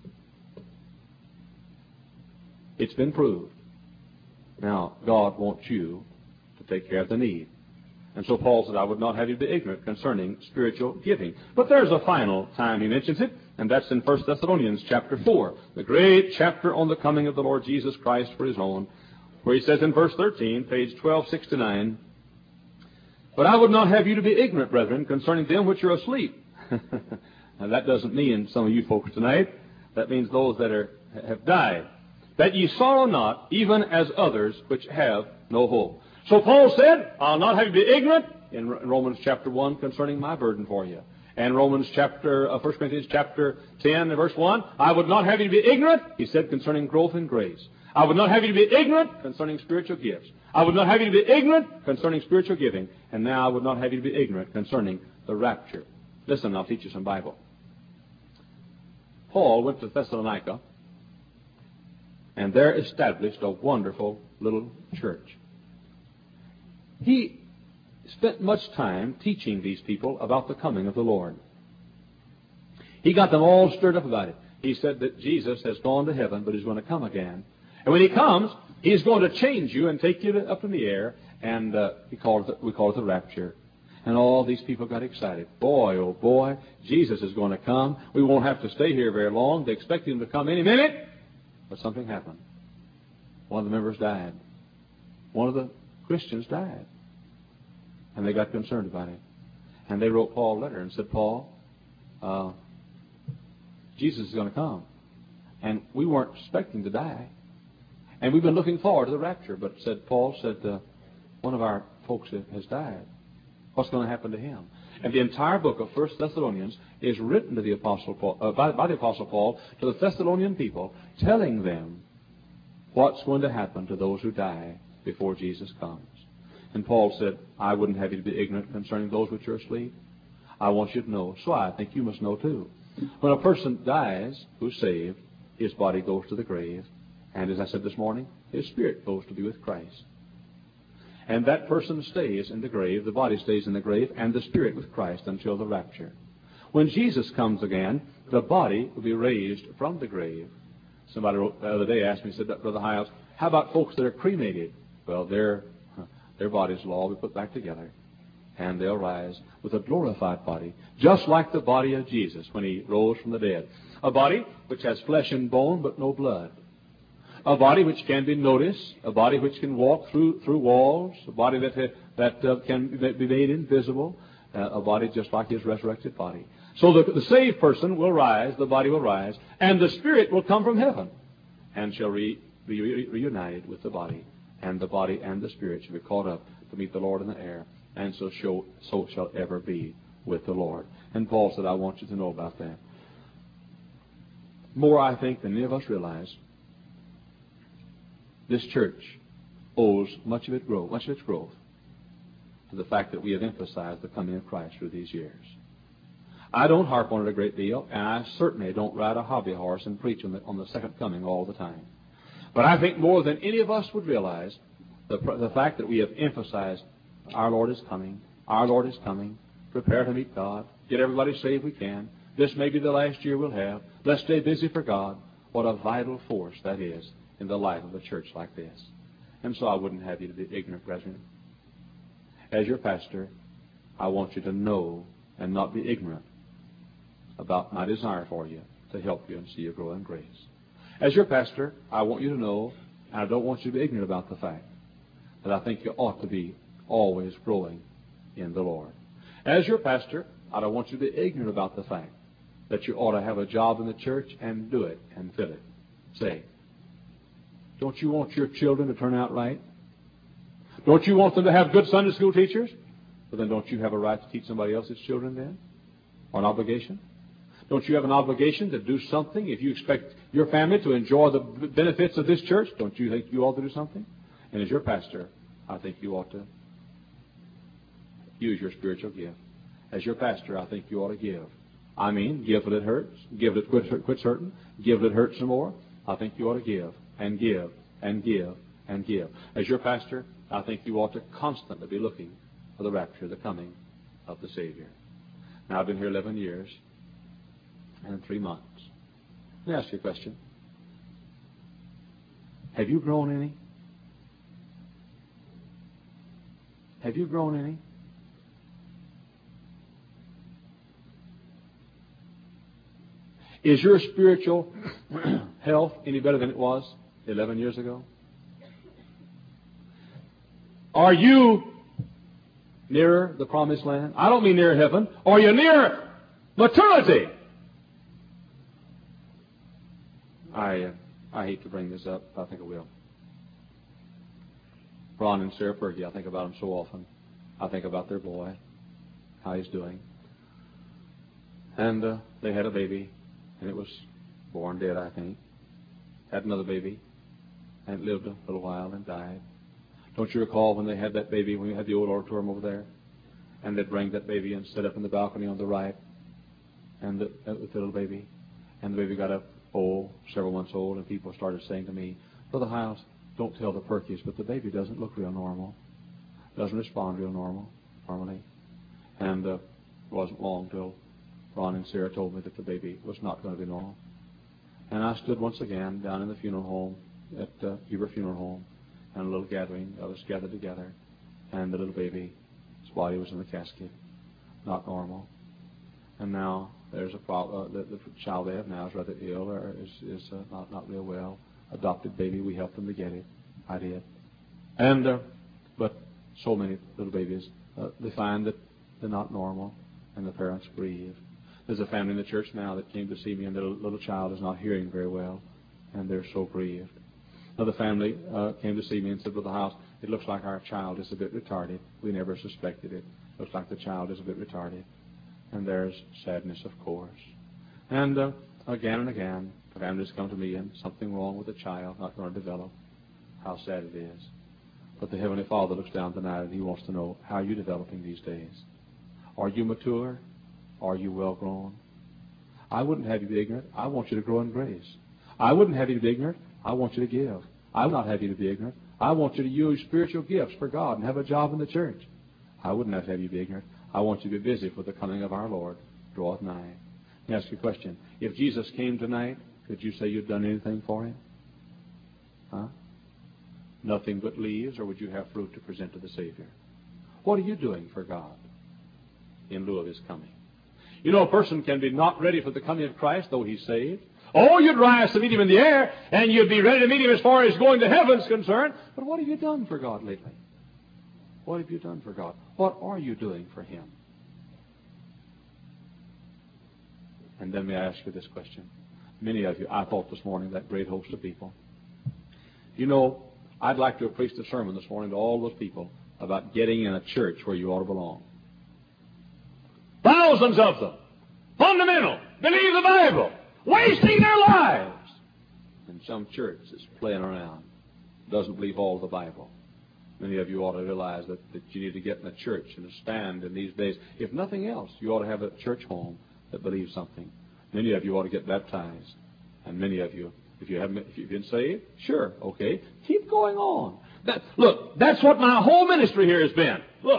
It's been proved. Now, God wants you to take care of the need. And so Paul said, I would not have you be ignorant concerning spiritual giving. But there's a final time he mentions it, and that's in 1 Thessalonians chapter 4, the great chapter on the coming of the Lord Jesus Christ for his own, where he says in verse 13, page 1269, but I would not have you to be ignorant, brethren, concerning them which are asleep. Now that doesn't mean some of you folks tonight. That means those that have died. That ye sorrow not, even as others which have no hope. So Paul said, I'll not have you be ignorant in Romans chapter 1 concerning my burden for you. And 1 Corinthians chapter 10 and verse 1, I would not have you to be ignorant, he said, concerning growth in grace. I would not have you to be ignorant concerning spiritual gifts. I would not have you to be ignorant concerning spiritual giving. And now I would not have you to be ignorant concerning the rapture. Listen, I'll teach you some Bible. Paul went to Thessalonica and there established a wonderful little church. He spent much time teaching these people about the coming of the Lord. He got them all stirred up about it. He said that Jesus has gone to heaven, but he's going to come again. And when he comes, he's going to change you and take you up in the air, and we call it the rapture. And all these people got excited. Boy, oh boy, Jesus is going to come. We won't have to stay here very long. They expect him to come any minute. But something happened. One of the members died. One of the Christians died. And they got concerned about it. And they wrote Paul a letter and said, Paul, Jesus is going to come. And we weren't expecting to die. And we've been looking forward to the rapture. But Paul said, one of our folks has died. What's going to happen to him? And the entire book of 1 Thessalonians is written to the Apostle Paul, by the Apostle Paul to the Thessalonian people, telling them what's going to happen to those who die before Jesus comes. And Paul said, I wouldn't have you to be ignorant concerning those which are asleep. I want you to know. So I think you must know too. When a person dies who's saved, his body goes to the grave. And as I said this morning, his spirit goes to be with Christ. And that person stays in the grave, the body stays in the grave, and the spirit with Christ until the rapture. When Jesus comes again, the body will be raised from the grave. Somebody wrote the other day, asked me, said, Brother Hiles, how about folks that are cremated? Well, their bodies will all be put back together, and they'll rise with a glorified body, just like the body of Jesus when He rose from the dead. A body which has flesh and bone but no blood. A body which can be noticed, a body which can walk through walls, a body that can be made invisible, a body just like His resurrected body. So the saved person will rise, the body will rise, and the spirit will come from heaven and shall be reunited with the body and the spirit shall be caught up to meet the Lord in the air, and so shall ever be with the Lord. And Paul said, I want you to know about that. More, I think, than any of us realize, this church owes much of its growth to the fact that we have emphasized the coming of Christ through these years. I don't harp on it a great deal, and I certainly don't ride a hobby horse and preach on the second coming all the time. But I think more than any of us would realize the fact that we have emphasized our Lord is coming, prepare to meet God, get everybody saved we can. This may be the last year we'll have. Let's stay busy for God. What a vital force that is in the life of a church like this. And so I wouldn't have you to be ignorant, brethren. As your pastor, I want you to know and not be ignorant about my desire for you to help you and see you grow in grace. As your pastor, I want you to know, and I don't want you to be ignorant about the fact that I think you ought to be always growing in the Lord. As your pastor, I don't want you to be ignorant about the fact that you ought to have a job in the church and do it and fill it. Say, don't you want your children to turn out right? Don't you want them to have good Sunday school teachers? Well, then don't you have a right to teach somebody else's children then? Or an obligation? Don't you have an obligation to do something if you expect your family to enjoy the benefits of this church? Don't you think you ought to do something? And as your pastor, I think you ought to use your spiritual gift. As your pastor, I think you ought to give. I mean, give till it hurts. Give till it quits hurting. Give till it hurts some more. I think you ought to give and give and give and give. As your pastor, I think you ought to constantly be looking for the rapture, the coming of the Savior. Now, I've been here 11 years and 3 months. Let me ask you a question. Have you grown any? Have you grown any? Is your spiritual health any better than it was 11 years ago? Are you nearer the promised land? I don't mean near heaven. Are you near maturity? I hate to bring this up. I think I will. Ron and Sarah Perky, I think about them so often. I think about their boy, how he's doing. And they had a baby, and it was born dead, I think. Had another baby, and it lived a little while and died. Don't you recall when they had that baby, when we had the old auditorium over there? And they'd bring that baby and sit up in the balcony on the right, and with the little baby. And the baby got up, several months old, and people started saying to me, Brother Hiles, don't tell the Perkys, but the baby doesn't look real normal. Doesn't respond real normally. And it wasn't long till Ron and Sarah told me that the baby was not going to be normal. And I stood once again down in the funeral home, at Huber Funeral Home, and a little gathering of us gathered together, and the little baby, his body was in the casket, not normal. And now there's a problem. The child they have now is rather ill, or is not real well. Adopted baby, we helped them to get it. I did. And but so many little babies, they find that they're not normal, and the parents grieve. There's a family in the church now that came to see me, and their little child is not hearing very well, and they're so grieved. Another family came to see me and said, Brother Hiles, it looks like our child is a bit retarded. We never suspected it. Looks like the child is a bit retarded. And there's sadness, of course. And again and again, families come to me and something wrong with the child, not going to develop. How sad it is. But the Heavenly Father looks down tonight and He wants to know, how are you developing these days? Are you mature? Are you well grown? I wouldn't have you be ignorant. I want you to grow in grace. I wouldn't have you to be ignorant. I want you to give. I would not have you to be ignorant. I want you to use spiritual gifts for God and have a job in the church. I wouldn't have to have you be ignorant. I want you to be busy for the coming of our Lord. Draweth nigh. Let me ask you a question. If Jesus came tonight, could you say you'd done anything for Him? Huh? Nothing but leaves, or would you have fruit to present to the Savior? What are you doing for God in lieu of His coming? You know, a person can be not ready for the coming of Christ, though he's saved. Oh, you'd rise to meet Him in the air, and you'd be ready to meet Him as far as going to heaven is concerned. But what have you done for God lately? What have you done for God? What are you doing for Him? And then may I ask you this question. Many of you, I thought this morning, that great host of people. You know, I'd like to have preached a sermon this morning to all those people about getting in a church where you ought to belong. Thousands of them. Fundamental. Believe the Bible. Wasting their lives. And some church is playing around. Doesn't believe all the Bible. Many of you ought to realize that you need to get in a church and stand in these days. If nothing else, you ought to have a church home that believes something. Many of you ought to get baptized. And many of you, if you've been saved, sure, okay, keep going on. Look, that's what my whole ministry here has been. Look,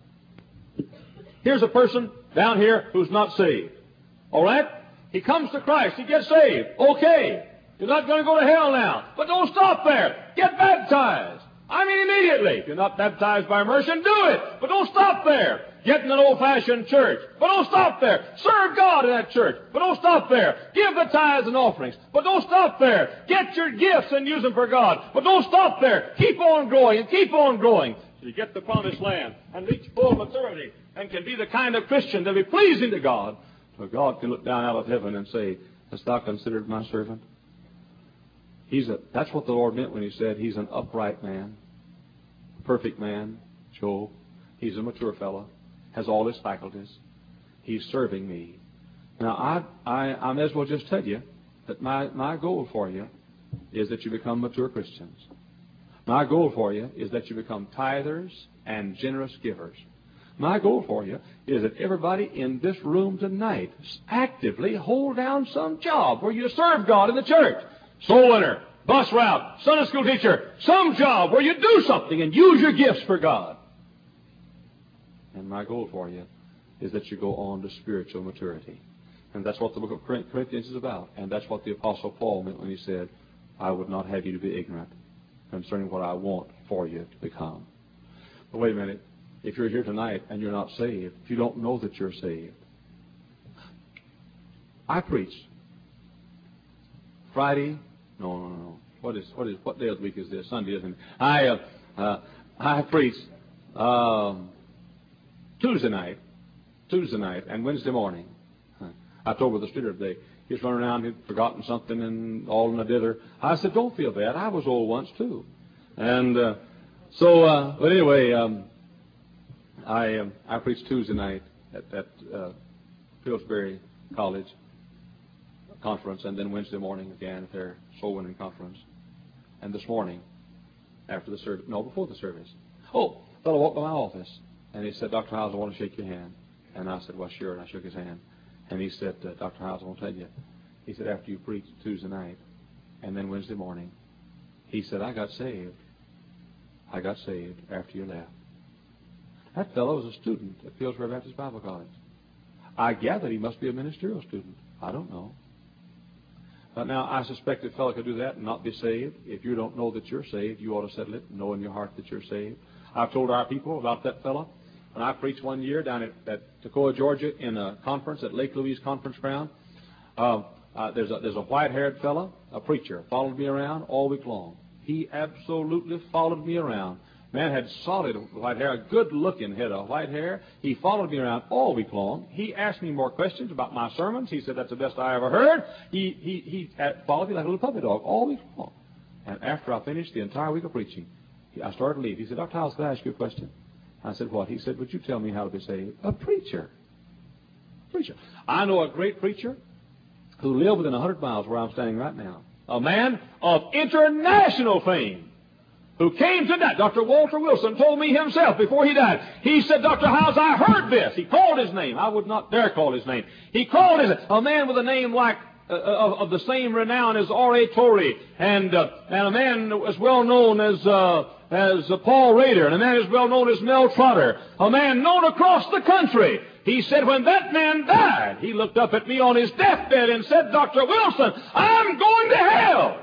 here's a person down here who's not saved. All right? He comes to Christ. He gets saved. Okay. You're not going to go to hell now. But don't stop there. Get baptized. I mean immediately. If you're not baptized by immersion, do it. But don't stop there. Get in an old-fashioned church. But don't stop there. Serve God in that church. But don't stop there. Give the tithes and offerings. But don't stop there. Get your gifts and use them for God. But don't stop there. Keep on growing and keep on growing. So you get the promised land and reach full maturity and can be the kind of Christian that will be pleasing to God. So God can look down out of heaven and say, hast thou considered my servant? That's what the Lord meant when He said He's an upright man, perfect man, Job. He's a mature fellow, has all his faculties. He's serving me. Now, I may as well just tell you that my goal for you is that you become mature Christians. My goal for you is that you become tithers and generous givers. My goal for you is that everybody in this room tonight actively hold down some job where you serve God in the church. Soul winner, bus route, Sunday school teacher, some job where you do something and use your gifts for God. And my goal for you is that you go on to spiritual maturity. And that's what the book of Corinthians is about. And that's what the Apostle Paul meant when he said, I would not have you to be ignorant concerning what I want for you to become. But wait a minute. If you're here tonight and you're not saved, if you don't know that you're saved, I preached Friday. No. What day of the week is this? Sunday, isn't it? I preached Tuesday night and Wednesday morning. I told Brother Streeter today. He's running around, he'd forgotten something and all in a dither. I said, don't feel bad. I was old once too. And but anyway, I preached Tuesday night at Pillsbury College conference, and then Wednesday morning again at their soul winning conference. And this morning, after the service, before the service, a fellow walked by my office, and he said, Dr. Howes, I want to shake your hand. And I said, well, sure, and I shook his hand. And he said, Dr. Howes, I want to tell you. He said, after you preached Tuesday night, and then Wednesday morning, he said, I got saved. I got saved after you left. That fellow was a student at Pillsbury Baptist Bible College. I gather he must be a ministerial student. I don't know. But now, I suspect a fellow could do that and not be saved. If you don't know that you're saved, you ought to settle it, know in your heart that you're saved. I've told our people about that fellow. When I preached one year down at Toccoa, Georgia, in a conference at Lake Louise Conference Ground, there's a white-haired fellow, a preacher, followed me around all week long. He absolutely followed me around. Man had solid white hair, a good-looking head of white hair. He followed me around all week long. He asked me more questions about my sermons. He said, that's the best I ever heard. He followed me like a little puppy dog all week long. And after I finished the entire week of preaching, I started to leave. He said, Dr. Howes, can I ask you a question? I said, what? He said, would you tell me how to be saved? A preacher. Preacher. I know a great preacher who lived within 100 miles where I'm standing right now. A man of international fame who came to die. Dr. Walter Wilson told me himself before he died. He said, Dr. Howes, I heard this. He called his name. I would not dare call his name. He called his name. A man with a name like of the same renown as R.A. Torrey, and a man as well known as Paul Rader, and a man as well known as Mel Trotter, a man known across the country. He said when that man died, he looked up at me on his deathbed and said, Dr. Wilson, I'm going to hell.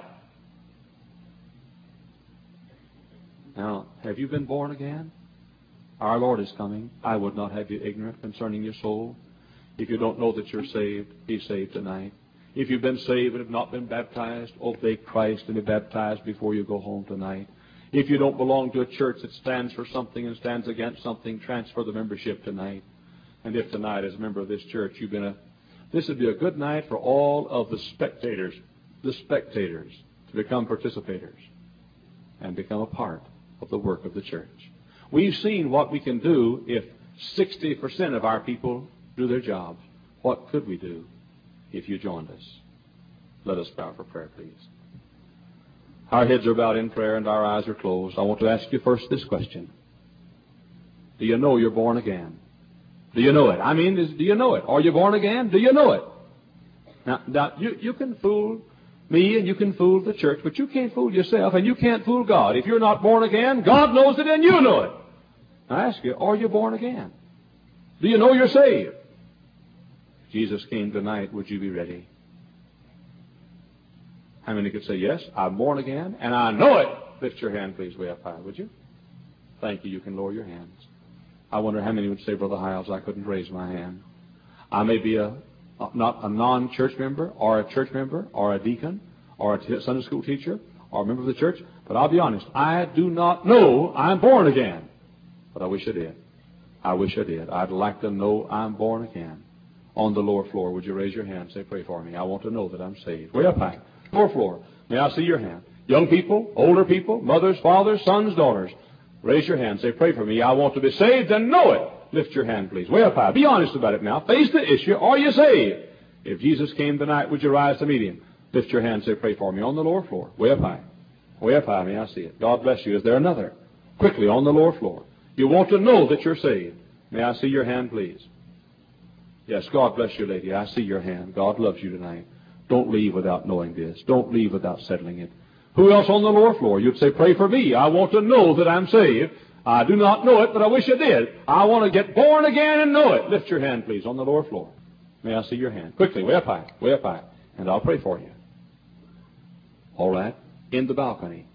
Now, have you been born again? Our Lord is coming. I would not have you ignorant concerning your soul. If you don't know that you're saved, be saved tonight. If you've been saved and have not been baptized, obey Christ and be baptized before you go home tonight. If you don't belong to a church that stands for something and stands against something, transfer the membership tonight. And if tonight, as a member of this church, this would be a good night for all of the spectators to become participators and become a part of the work of the church. We've seen what we can do if 60% of our people do their jobs. What could we do if you joined us? Let us bow for prayer, please. Our heads are bowed in prayer and our eyes are closed. I want to ask you first this question. Do you know you're born again? Do you know it? I mean, do you know it? Are you born again? Do you know it? Now you can fool me and you can fool the church, but you can't fool yourself and you can't fool God. If you're not born again, God knows it and you know it. I ask you, are you born again? Do you know you're saved? If Jesus came tonight, would you be ready? How many could say, yes, I'm born again and I know it? Lift your hand, please, way up high, would you? Thank you. You can lower your hands. I wonder how many would say, Brother Hiles, I couldn't raise my hand. I may be not a non-church member or a church member or a deacon or a Sunday school teacher or a member of the church, but I'll be honest, I do not know I'm born again. But I wish I did. I wish I did. I'd like to know I'm born again. On the lower floor, would you raise your hand and say, pray for me? I want to know that I'm saved. Way up high. Lower floor. May I see your hand? Young people, older people, mothers, fathers, sons, daughters. Raise your hand. Say, pray for me. I want to be saved and know it. Lift your hand, please. Way up high. Be honest about it now. Face the issue. Are you saved? If Jesus came tonight, would you rise to meet Him? Lift your hand. Say, pray for me. On the lower floor. Way up high. Way up high. May I see it? God bless you. Is there another? Quickly, on the lower floor. You want to know that you're saved. May I see your hand, please? Yes, God bless you, lady. I see your hand. God loves you tonight. Don't leave without knowing this. Don't leave without settling it. Who else on the lower floor? You'd say, pray for me. I want to know that I'm saved. I do not know it, but I wish I did. I want to get born again and know it. Lift your hand, please, on the lower floor. May I see your hand? Quickly, way up high, and I'll pray for you. All right. In the balcony.